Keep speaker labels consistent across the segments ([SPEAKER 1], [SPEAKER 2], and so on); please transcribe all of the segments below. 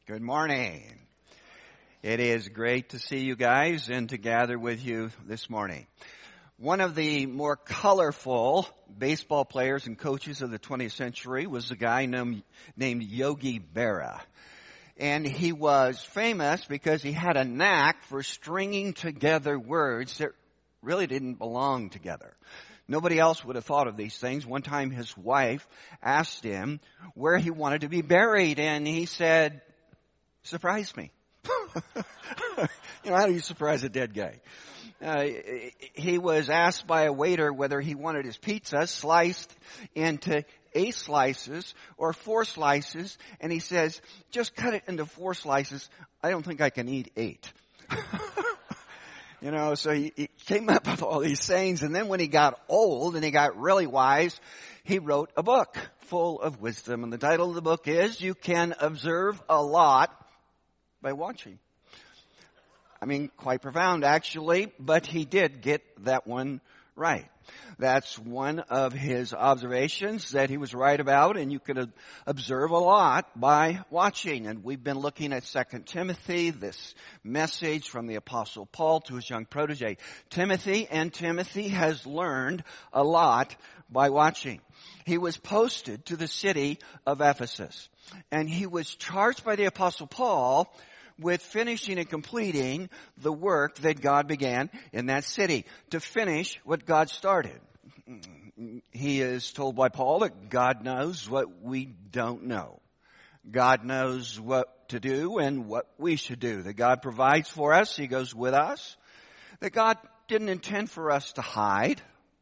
[SPEAKER 1] Good morning. It is great to see you guys and to gather with you this morning. One of the more colorful baseball players and coaches of the 20th century was a guy named Yogi Berra. And he was famous because he had a knack for stringing together words that really didn't belong together. Nobody else would have thought of these things. One time his wife asked him where he wanted to be buried, and he said, "Surprise me." How do you surprise a dead guy? He was asked by a waiter whether he wanted his pizza sliced into 8 slices or 4 slices, and he says, "Just cut it into 4 slices. I don't think I can eat 8. So he came up with all these sayings, and then when he got old and he got really wise, he wrote a book full of wisdom. And the title of the book is, "You Can Observe a Lot by Watching." Quite profound actually, but he did get that one right. That's one of his observations that he was right about, and you could observe a lot by watching. And we've been looking at 2 Timothy, this message from the Apostle Paul to his young protege, Timothy, and Timothy has learned a lot by watching. He was posted to the city of Ephesus, and he was charged by the Apostle Paul with finishing and completing the work that God began in that city, to finish what God started. He is told by Paul that God knows what we don't know. God knows what to do and what we should do. That God provides for us. He goes with us. That God didn't intend for us to hide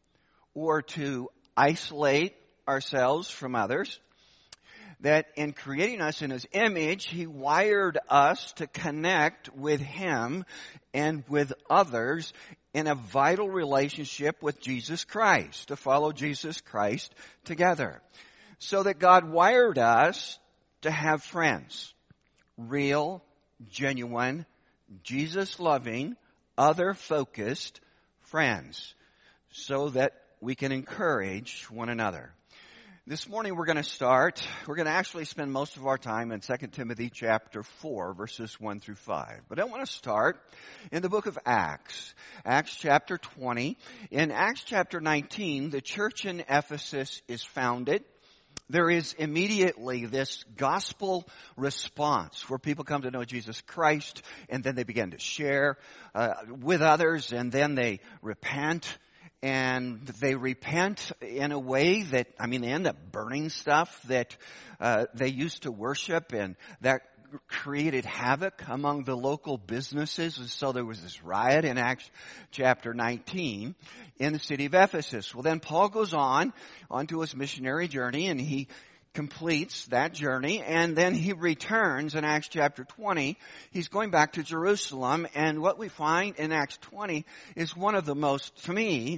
[SPEAKER 1] or to isolate ourselves from others. That in creating us in His image, He wired us to connect with Him and with others in a vital relationship with Jesus Christ, to follow Jesus Christ together. So that God wired us to have friends, real, genuine, Jesus-loving, other-focused friends, so that we can encourage one another. This morning we're going to actually spend most of our time in 2 Timothy chapter 4, verses 1 through 5. But I want to start in the book of Acts, Acts chapter 20. In Acts chapter 19, the church in Ephesus is founded. There is immediately this gospel response where people come to know Jesus Christ, and then they begin to share with others, and then they repent. And they repent in a way that, they end up burning stuff that they used to worship, and that created havoc among the local businesses. And so there was this riot in Acts chapter 19 in the city of Ephesus. Well, then Paul goes onto his missionary journey, and he completes that journey, and then he returns in Acts chapter 20. He's going back to Jerusalem, and what we find in Acts 20 is one of the most, to me,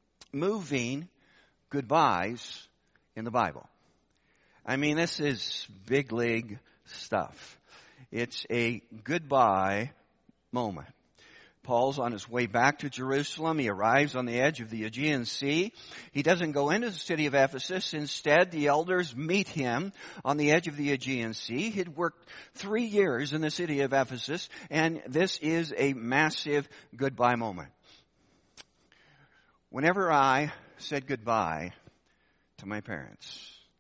[SPEAKER 1] moving goodbyes in the Bible. This is big league stuff. It's a goodbye moment. Paul's on his way back to Jerusalem. He arrives on the edge of the Aegean Sea. He doesn't go into the city of Ephesus. Instead, the elders meet him on the edge of the Aegean Sea. He'd worked 3 years in the city of Ephesus, and this is a massive goodbye moment. Whenever I said goodbye to my parents,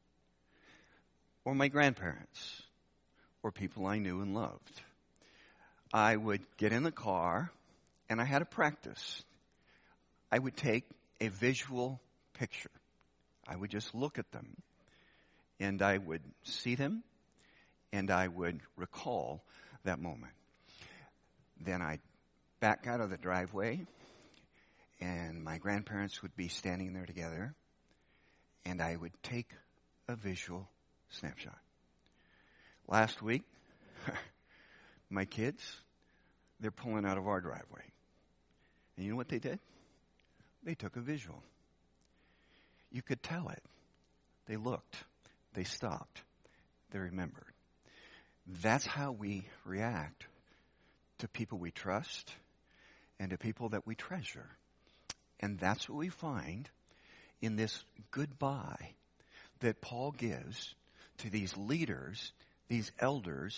[SPEAKER 1] or my grandparents, or people I knew and loved, I would get in the car, and I had a practice. I would take a visual picture. I would just look at them, and I would see them, and I would recall that moment. Then I'd back out of the driveway, and my grandparents would be standing there together, and I would take a visual snapshot. Last week, my kids, they're pulling out of our driveway. And you know what they did? They took a visual. You could tell it. They looked. They stopped. They remembered. That's how we react to people we trust and to people that we treasure. And that's what we find in this goodbye that Paul gives to these leaders, these elders,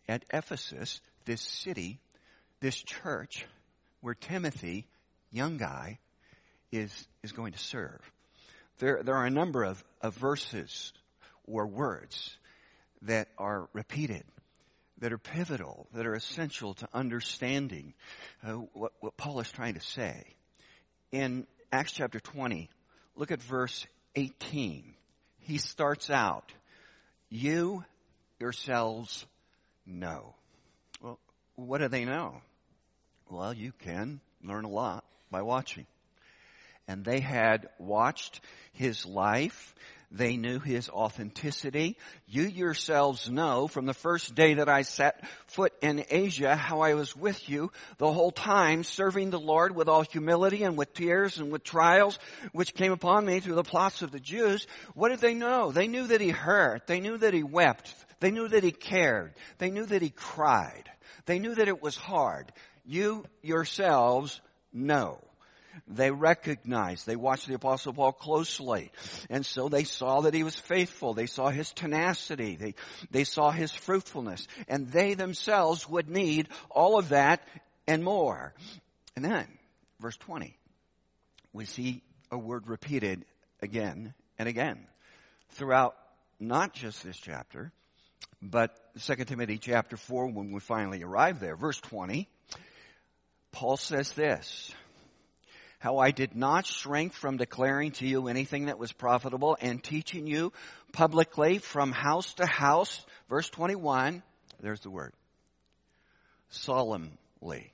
[SPEAKER 1] at Ephesus, this city, this church, where Timothy, young guy, is going to serve. There are a number of verses or words that are repeated, that are pivotal, that are essential to understanding what Paul is trying to say. In Acts chapter 20, look at verse 18. He starts out, you yourselves know. Well, what do they know? Well, you can learn a lot by watching. And they had watched his life. They knew his authenticity. You yourselves know from the first day that I set foot in Asia how I was with you the whole time, serving the Lord with all humility and with tears and with trials which came upon me through the plots of the Jews. What did they know? They knew that he hurt. They knew that he wept. They knew that he cared. They knew that he cried. They knew that it was hard. You yourselves know. They recognized, they watched the Apostle Paul closely. And so they saw that he was faithful. They saw his tenacity. They saw his fruitfulness. And they themselves would need all of that and more. And then, verse 20, we see a word repeated again and again throughout not just this chapter, but 2 Timothy chapter 4 when we finally arrive there. Verse 20, Paul says this, how I did not shrink from declaring to you anything that was profitable and teaching you publicly from house to house. Verse 21, there's the word, solemnly.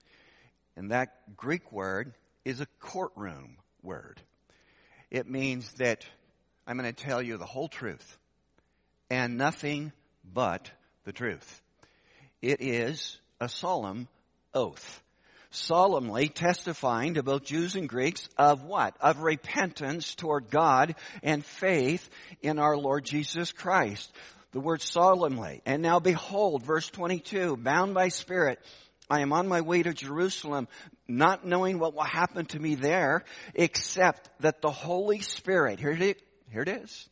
[SPEAKER 1] And that Greek word is a courtroom word. It means that I'm going to tell you the whole truth and nothing but the truth. It is a solemn oath. Solemnly testifying to both Jews and Greeks of what? Of repentance toward God and faith in our Lord Jesus Christ. The word solemnly. And now behold, verse 22, bound by spirit, I am on my way to Jerusalem, not knowing what will happen to me there, except that the Holy Spirit, here it is,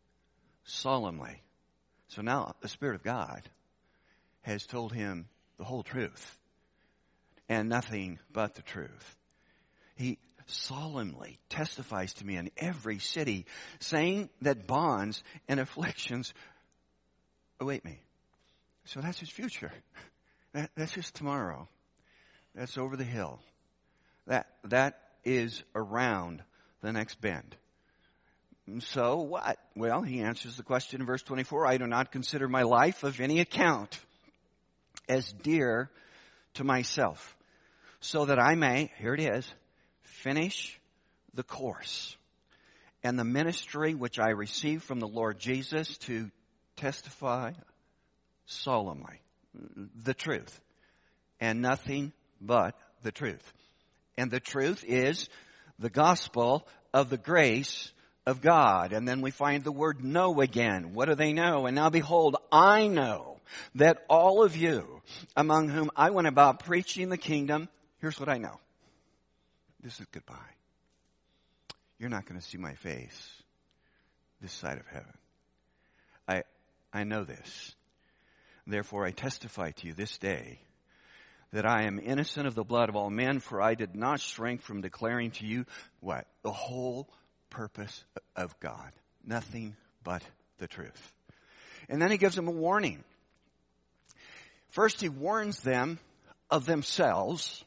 [SPEAKER 1] solemnly. So now the Spirit of God has told him the whole truth. And nothing but the truth. He solemnly testifies to me in every city, saying that bonds and afflictions await me. So that's his future. That's just tomorrow. That's over the hill. That is around the next bend. And so what? Well, he answers the question in verse 24, I do not consider my life of any account as dear to myself, so that I may, here it is, finish the course and the ministry which I received from the Lord Jesus to testify solemnly the truth and nothing but the truth. And the truth is the gospel of the grace of God. And then we find the word know again. What do they know? And now behold, I know that all of you among whom I went about preaching the kingdom, here's what I know. This is goodbye. You're not going to see my face this side of heaven. I know this. Therefore, I testify to you this day that I am innocent of the blood of all men, for I did not shrink from declaring to you what? The whole purpose of God. Nothing but the truth. And then he gives them a warning. First, he warns them of themselves.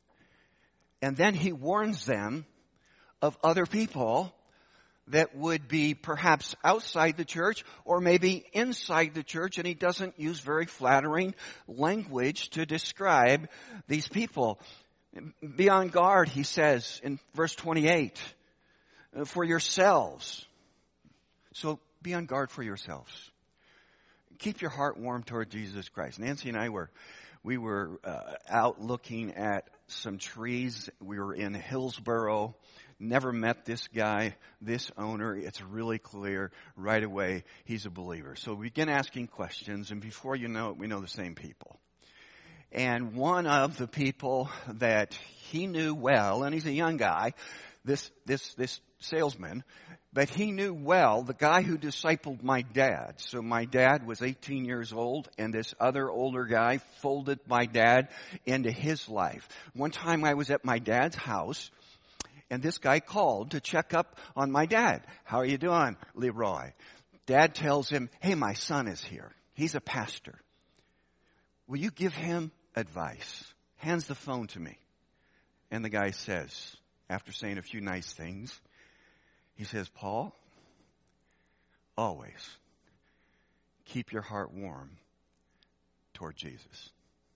[SPEAKER 1] And then he warns them of other people that would be perhaps outside the church or maybe inside the church. And he doesn't use very flattering language to describe these people. Be on guard, he says in verse 28, for yourselves. So be on guard for yourselves. Keep your heart warm toward Jesus Christ. Nancy and I we were out looking at some trees. We were in Hillsboro. Never met this guy, this owner. It's really clear right away he's a believer. So we begin asking questions, and before you know it, we know the same people. And one of the people that he knew well, and he's a young guy, this salesman, but he knew well the guy who discipled my dad. So my dad was 18 years old, and this other older guy folded my dad into his life. One time I was at my dad's house, and this guy called to check up on my dad. How are you doing, Leroy? Dad tells him, hey, my son is here. He's a pastor. Will you give him advice? Hands the phone to me. And the guy says, after saying a few nice things, he says, Paul, always keep your heart warm toward Jesus.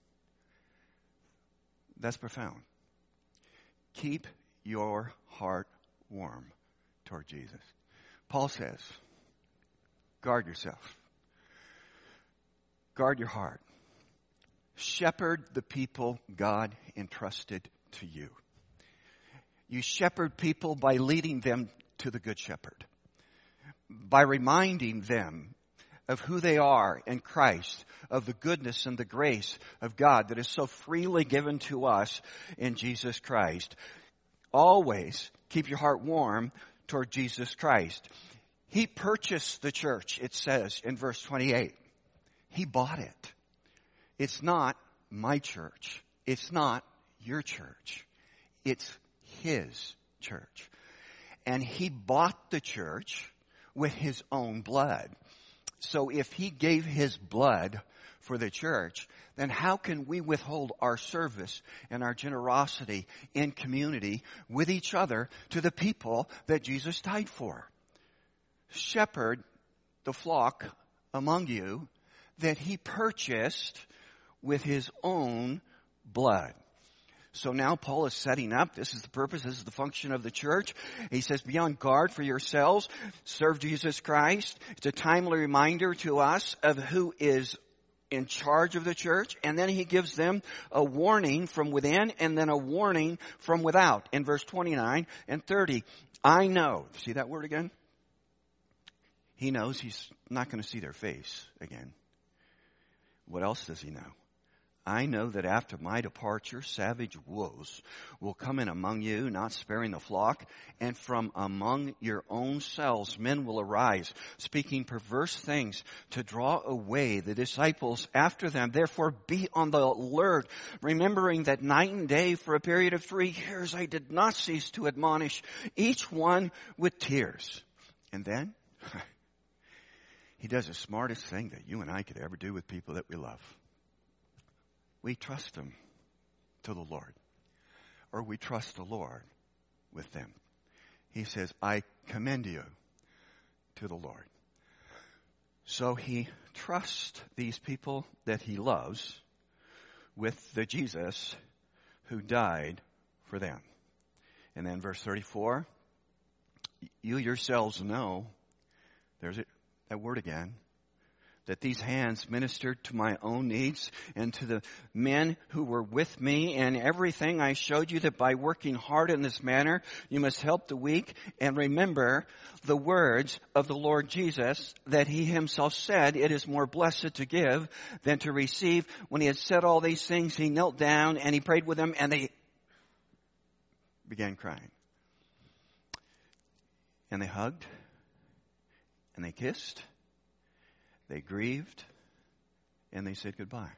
[SPEAKER 1] That's profound. Keep your heart warm toward Jesus. Paul says, guard yourself. Guard your heart. Shepherd the people God entrusted to you. You shepherd people by leading them to the Good Shepherd, by reminding them of who they are in Christ, of the goodness and the grace of God that is so freely given to us in Jesus Christ. Always keep your heart warm toward Jesus Christ. He purchased the church, it says in verse 28. He bought it. It's not my church. It's not your church. It's His church. And He bought the church with His own blood. So if He gave His blood for the church, then how can we withhold our service and our generosity in community with each other to the people that Jesus died for? Shepherd the flock among you that He purchased with His own blood. So now Paul is setting up. This is the purpose. This is the function of the church. He says, be on guard for yourselves. Serve Jesus Christ. It's a timely reminder to us of who is in charge of the church. And then he gives them a warning from within and then a warning from without. In verse 29 and 30, I know. See that word again? He knows he's not going to see their face again. What else does he know? I know that after my departure, savage wolves will come in among you, not sparing the flock, and from among your own selves men will arise, speaking perverse things to draw away the disciples after them. Therefore be on the alert, remembering that night and day for a period of 3 years I did not cease to admonish each one with tears. And then he does the smartest thing that you and I could ever do with people that we love. We trust them to the Lord. Or we trust the Lord with them. He says, I commend you to the Lord. So he trusts these people that he loves with the Jesus who died for them. And then verse 34, you yourselves know, there's that word again, that these hands ministered to my own needs and to the men who were with me, and everything I showed you, that by working hard in this manner you must help the weak. And remember the words of the Lord Jesus, that he himself said, it is more blessed to give than to receive. When he had said all these things, he knelt down and he prayed with them, and they began crying. And they hugged, and they kissed, they grieved, and they said goodbye.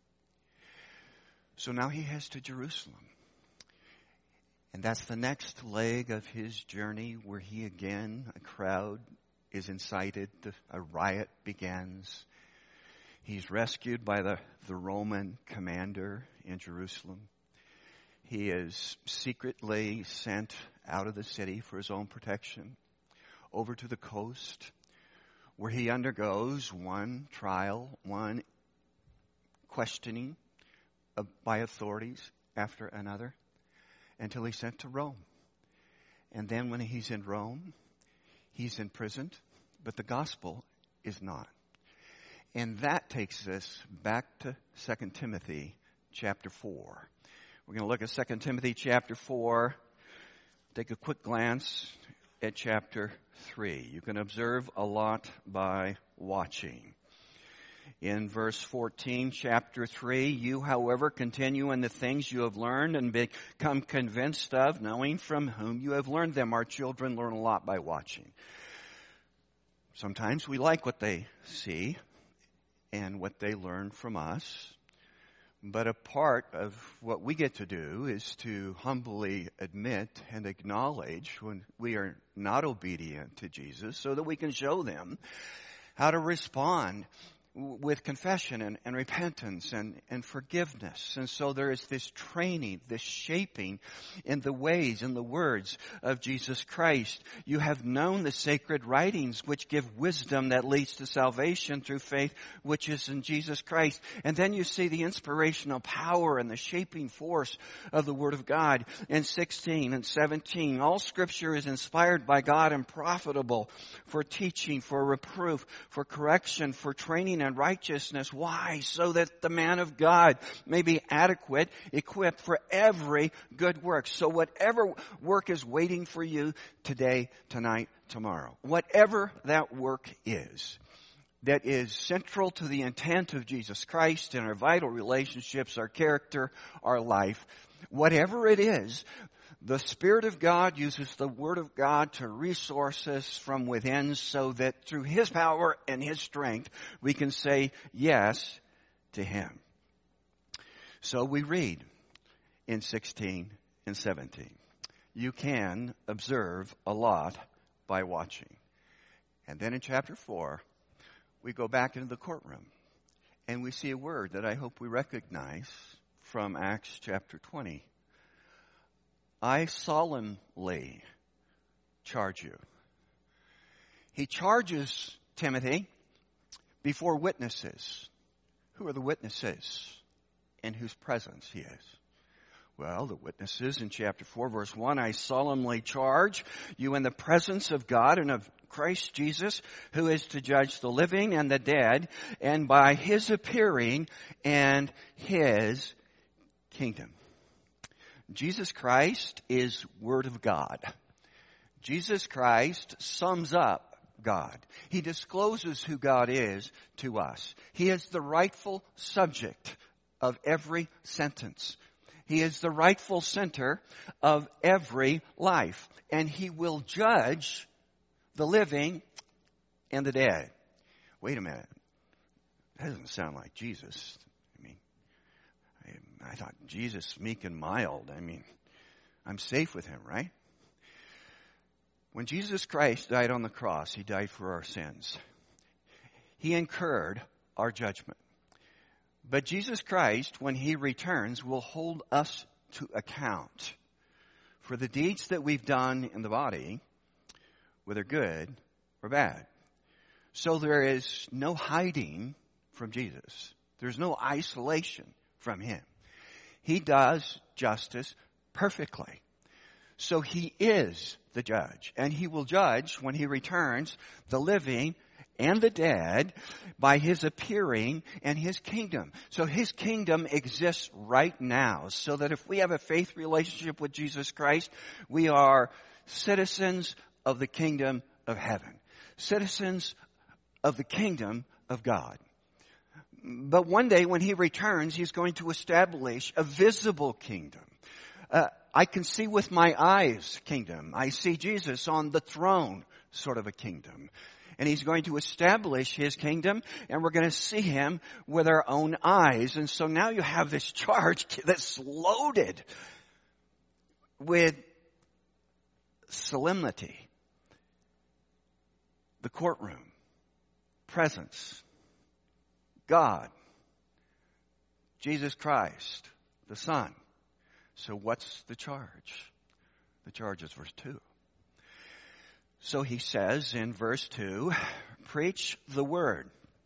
[SPEAKER 1] So now he heads to Jerusalem. And that's the next leg of his journey, where he again, a crowd is incited, a riot begins. He's rescued by the Roman commander in Jerusalem. He is secretly sent out of the city for his own protection, over to the coast, where he undergoes one trial, one questioning by authorities after another, until he's sent to Rome. And then when he's in Rome, he's imprisoned, but the gospel is not. And that takes us back to 2 Timothy chapter 4. We're going to look at 2 Timothy chapter 4, take a quick glance at chapter 3. You can observe a lot by watching. In verse 14, chapter 3, you, however, continue in the things you have learned and become convinced of, knowing from whom you have learned them. Our children learn a lot by watching. Sometimes we like what they see and what they learn from us. But a part of what we get to do is to humbly admit and acknowledge when we are not obedient to Jesus so that we can show them how to respond with confession and repentance and forgiveness. And so there is this training, this shaping in the ways, in the words of Jesus Christ. You have known the sacred writings which give wisdom that leads to salvation through faith which is in Jesus Christ. And then you see the inspirational power and the shaping force of the Word of God in 16 and 17. All Scripture is inspired by God and profitable for teaching, for reproof, for correction, for training and righteousness. Why? So that the man of God may be adequate, equipped for every good work. So whatever work is waiting for you today, tonight, tomorrow, whatever that work is, that is central to the intent of Jesus Christ in our vital relationships, our character, our life, whatever it is, the Spirit of God uses the Word of God to resource us from within so that through His power and His strength, we can say yes to Him. So we read in 16 and 17, you can observe a lot by watching. And then in chapter 4, we go back into the courtroom and we see a word that I hope we recognize from Acts chapter 20. I solemnly charge you. He charges Timothy before witnesses. Who are the witnesses in whose presence he is? Well, the witnesses in chapter 4, verse 1, I solemnly charge you in the presence of God and of Christ Jesus, who is to judge the living and the dead, and by His appearing and His kingdom. Jesus Christ is Word of God. Jesus Christ sums up God. He discloses who God is to us. He is the rightful subject of every sentence. He is the rightful center of every life. And He will judge the living and the dead. Wait a minute. That doesn't sound like Jesus. I thought Jesus, meek and mild. I'm safe with Him, right? When Jesus Christ died on the cross, He died for our sins. He incurred our judgment. But Jesus Christ, when He returns, will hold us to account for the deeds that we've done in the body, whether good or bad. So there is no hiding from Jesus. There's no isolation from Him. He does justice perfectly. So He is the judge. And He will judge when He returns the living and the dead by His appearing and His kingdom. So His kingdom exists right now. So that if we have a faith relationship with Jesus Christ, we are citizens of the kingdom of heaven. Citizens of the kingdom of God. But one day when He returns, He's going to establish a visible kingdom. I can see with my eyes kingdom. I see Jesus on the throne, sort of a kingdom. And He's going to establish His kingdom, and we're going to see Him with our own eyes. And so now you have this charge that's loaded with solemnity. The courtroom, presence, God, Jesus Christ, the Son. So what's the charge? The charge is verse 2. So He says in verse 2, preach the word.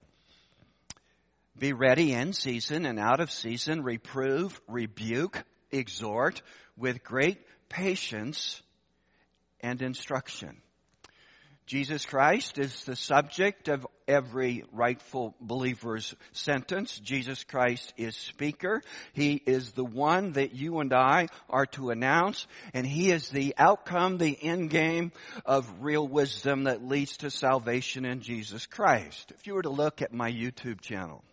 [SPEAKER 1] Be ready in season and out of season, reprove, rebuke, exhort with great patience and instruction. Jesus Christ is the subject of every rightful believer's sentence. Jesus Christ is speaker. He is the one that you and I are to announce, and He is the outcome, the end game of real wisdom that leads to salvation in Jesus Christ. If you were to look at my YouTube channel,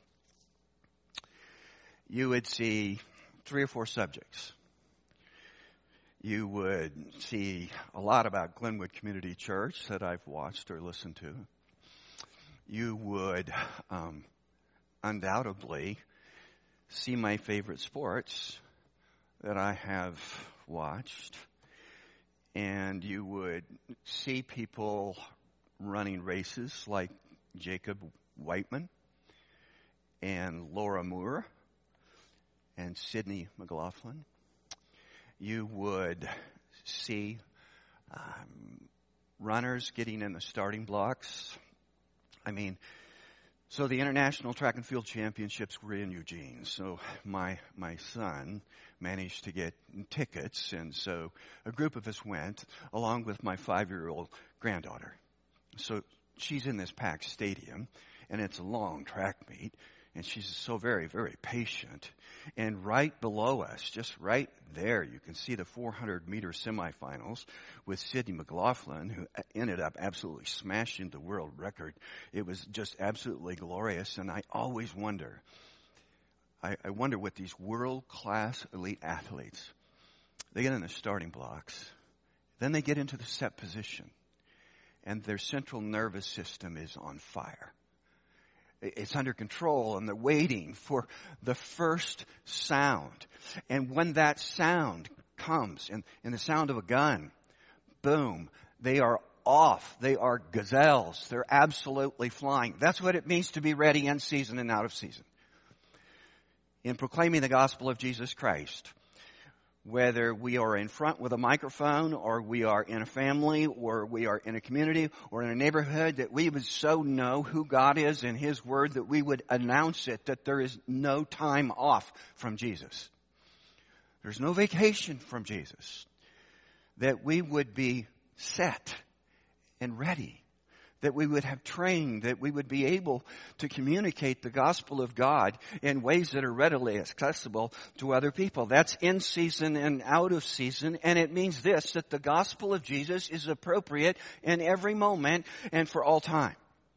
[SPEAKER 1] you would see 3 or 4 subjects. You would see a lot about Glenwood Community Church that I've watched or listened to. You would undoubtedly see my favorite sports that I have watched. And you would see people running races like Jacob Whiteman and Laura Moore and Sydney McLaughlin. You would see runners getting in the starting blocks. So the International Track and Field Championships were in Eugene. So my son managed to get tickets, and so a group of us went, along with my 5-year-old granddaughter. So she's in this packed stadium, and it's a long track meet. And she's so very, very patient. And right below us, just right there, you can see the 400-meter semifinals with Sydney McLaughlin, who ended up absolutely smashing the world record. It was just absolutely glorious. And I always wonder, I wonder what these world-class elite athletes, they get in the starting blocks, then they get into the set position, and their central nervous system is on fire. It's under control, and they're waiting for the first sound. And when that sound comes, in the sound of a gun, boom, they are off. They are gazelles. They're absolutely flying. That's what it means to be ready in season and out of season. In proclaiming the gospel of Jesus Christ, whether we are in front with a microphone, or we are in a family, or we are in a community, or in a neighborhood, that we would so know who God is and His Word that we would announce it, that there is no time off from Jesus. There's no vacation from Jesus. That we would be set and ready. That we would have trained, that we would be able to communicate the gospel of God in ways that are readily accessible to other people. That's in season and out of season. And it means this, that the gospel of Jesus is appropriate in every moment and for all time.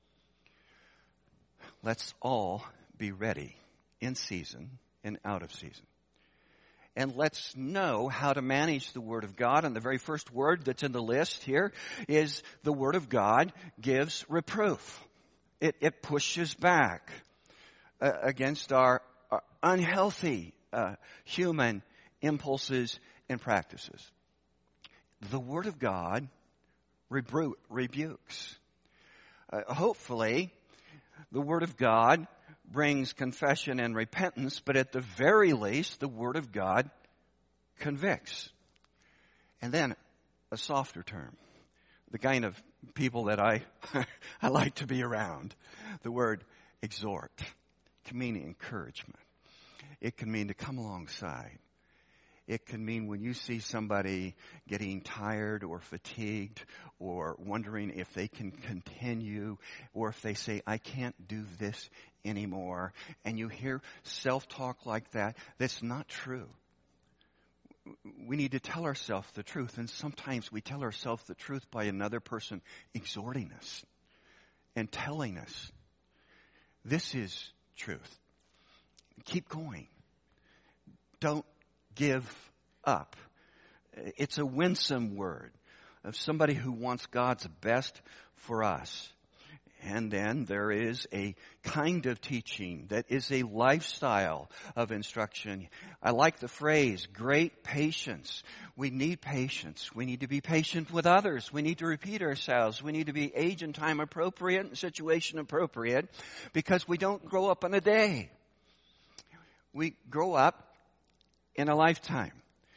[SPEAKER 1] Let's all be ready in season and out of season. And let's know how to manage the Word of God. And the very first word that's in the list here is the Word of God gives reproof. It pushes back against our unhealthy human impulses and practices. The Word of God rebukes. Hopefully, the Word of God brings confession and repentance, but at the very least, the Word of God convicts. And then a softer term, the kind of people that I like to be around. The word exhort can mean encouragement. It can mean to come alongside. It can mean when you see somebody getting tired or fatigued or wondering if they can continue, or if they say, I can't do this anymore, and you hear self-talk like that, that's not true. We need to tell ourselves the truth, and sometimes we tell ourselves the truth by another person exhorting us and telling us, this is truth. Keep going. Don't give up. It's a winsome word of somebody who wants God's best for us. And then there is a kind of teaching that is a lifestyle of instruction. I like the phrase, great patience. We need patience. We need to be patient with others. We need to repeat ourselves. We need to be age and time appropriate and situation appropriate, because we don't grow up in a day. We grow up in a lifetime.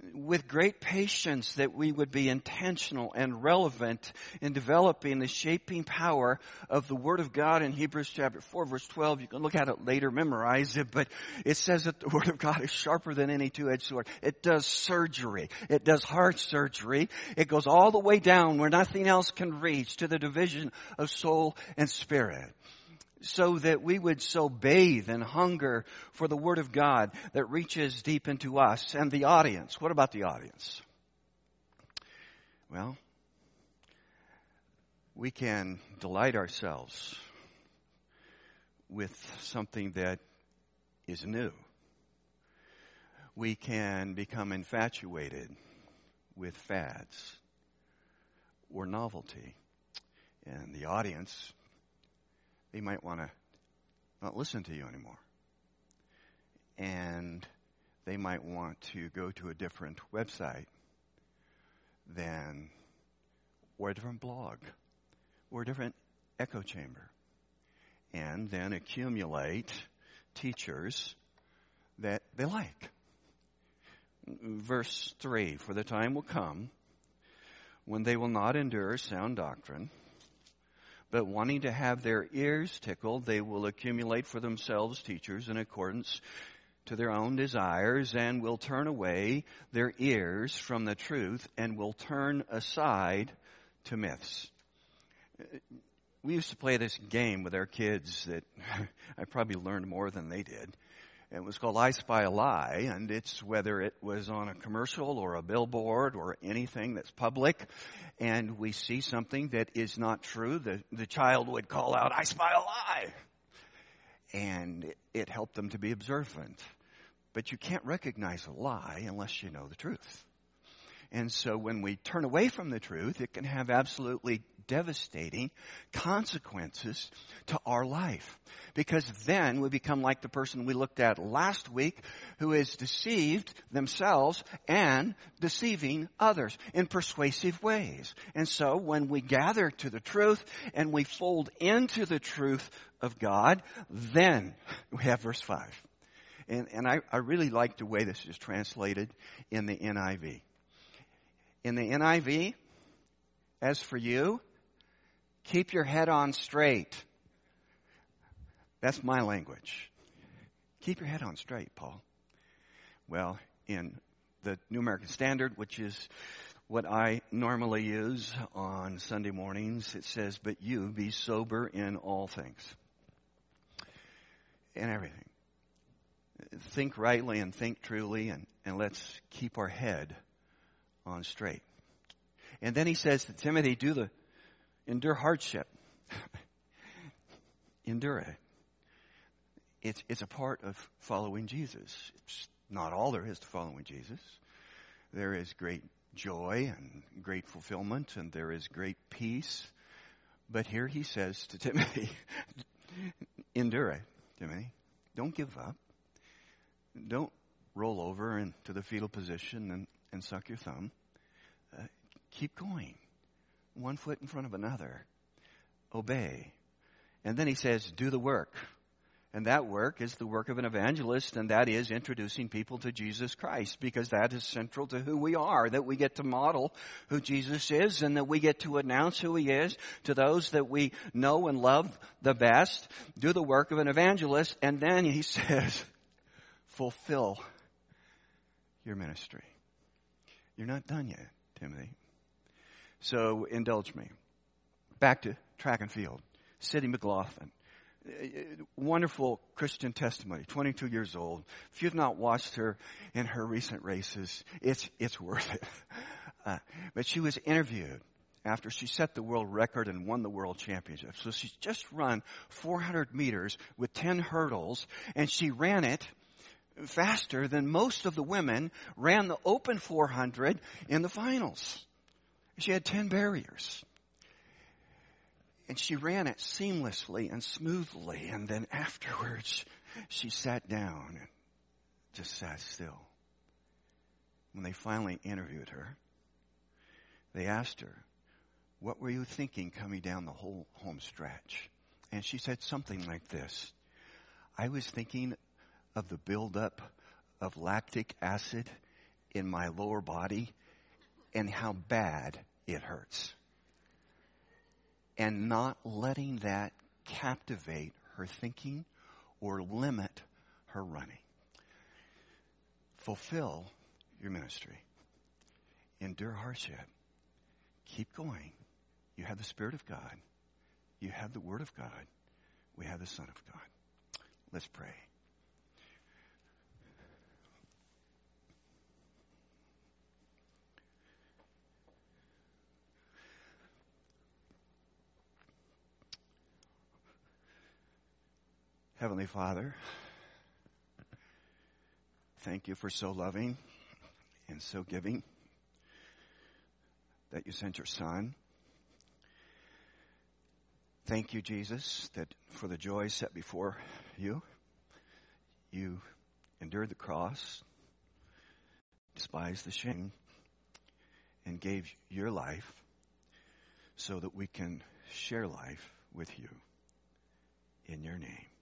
[SPEAKER 1] with great patience that we would be intentional and relevant in developing the shaping power of the Word of God in Hebrews chapter 4, verse 12. You can look at it later, memorize it, but it says that the Word of God is sharper than any two-edged sword. It does surgery. It does heart surgery. It goes all the way down where nothing else can reach, to the division of soul and spirit, so that we would so bathe and hunger for the Word of God that reaches deep into us. And the audience, what about the audience? Well, we can delight ourselves with something that is new. We can become infatuated with fads or novelty. And the audience, they might want to not listen to you anymore. And they might want to go to a different website or a different blog, or a different echo chamber. And then accumulate teachers that they like. Verse 3, for the time will come when they will not endure sound doctrine, but wanting to have their ears tickled, they will accumulate for themselves teachers in accordance to their own desires, and will turn away their ears from the truth and will turn aside to myths. We used to play this game with our kids that I probably learned more than they did. It was called I Spy a Lie, and it's whether it was on a commercial or a billboard or anything that's public, and we see something that is not true, the child would call out, I spy a lie. And it helped them to be observant. But you can't recognize a lie unless you know the truth. And so when we turn away from the truth, it can have absolutely devastating consequences to our life. Because then we become like the person we looked at last week, who is deceived themselves and deceiving others in persuasive ways. And so when we gather to the truth and we fold into the truth of God, then we have verse 5. And I really like the way this is translated in the NIV. In the NIV, as for you, keep your head on straight. That's my language. Keep your head on straight, Paul. Well, in the New American Standard, which is what I normally use on Sunday mornings, it says, but you be sober in all things. In everything. Think rightly and think truly, and let's keep our head on straight. And then he says to Timothy, endure hardship. Endure it. It's a part of following Jesus. It's not all there is to following Jesus. There is great joy and great fulfillment, and there is great peace. But here he says to Timothy, endure it, Timothy. Don't give up. Don't roll over into the fetal position and suck your thumb. Keep going. One foot in front of another. Obey. And then he says, do the work. And that work is the work of an evangelist, and that is introducing people to Jesus Christ, because that is central to who we are, that we get to model who Jesus is, and that we get to announce who he is to those that we know and love the best. Do the work of an evangelist. And then he says, fulfill your ministry. You're not done yet, Timothy. So indulge me. Back to track and field. Sidney McLaughlin. Wonderful Christian testimony. 22 years old. If you've not watched her in her recent races, it's worth it. But she was interviewed after she set the world record and won the world championship. So she's just run 400 meters with 10 hurdles, and she ran it faster than most of the women ran the open 400 in the finals. She had 10 barriers. And she ran it seamlessly and smoothly. And then afterwards, she sat down and just sat still. When they finally interviewed her, they asked her, what were you thinking coming down the whole home stretch? And she said something like this. I was thinking of the buildup of lactic acid in my lower body and how bad it hurts. And not letting that captivate her thinking or limit her running. Fulfill your ministry. Endure hardship. Keep going. You have the Spirit of God. You have the Word of God. We have the Son of God. Let's pray. Heavenly Father, thank you for so loving and so giving that you sent your Son. Thank you, Jesus, that for the joy set before you, you endured the cross, despised the shame, and gave your life so that we can share life with you. In your name.